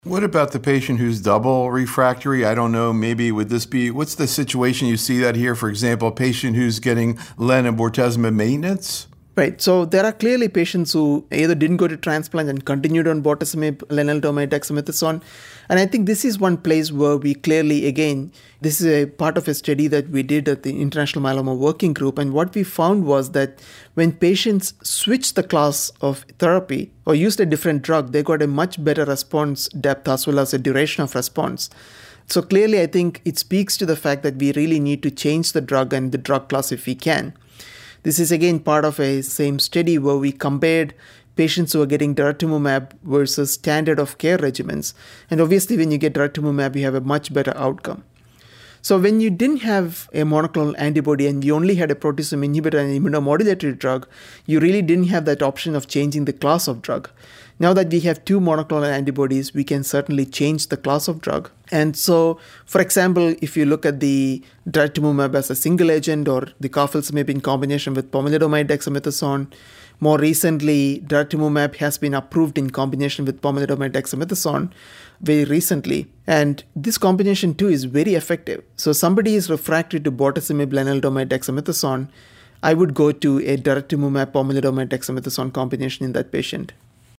What about the patient who's double refractory? I don't know, maybe what's the situation you see that here? For example, a patient who's getting len and bortezomib maintenance? Right. So there are clearly patients who either didn't go to transplant and continued on bortezomib, lenalidomide, dexamethasone. And I think this is one place where we clearly, again, this is a part of a study that we did at the International Myeloma Working Group. And what we found was that when patients switched the class of therapy or used a different drug, they got a much better response depth as well as a duration of response. So clearly, I think it speaks to the fact that we really need to change the drug and the drug class if we can. This is again part of a same study where we compared patients who are getting daratumumab versus standard of care regimens. And obviously when you get daratumumab, you have a much better outcome. So when you didn't have a monoclonal antibody and you only had a proteasome inhibitor and immunomodulatory drug, you really didn't have that option of changing the class of drug. Now that we have two monoclonal antibodies, we can certainly change the class of drug. And so, for example, if you look at the daratumumab as a single agent or the carfilzomib in combination with pomalidomide dexamethasone, more recently, daratumumab has been approved in combination with pomalidomide dexamethasone very recently. And this combination too is very effective. So somebody is refractory to bortezomib, lenalidomide dexamethasone, I would go to a daratumumab pomalidomide dexamethasone combination in that patient.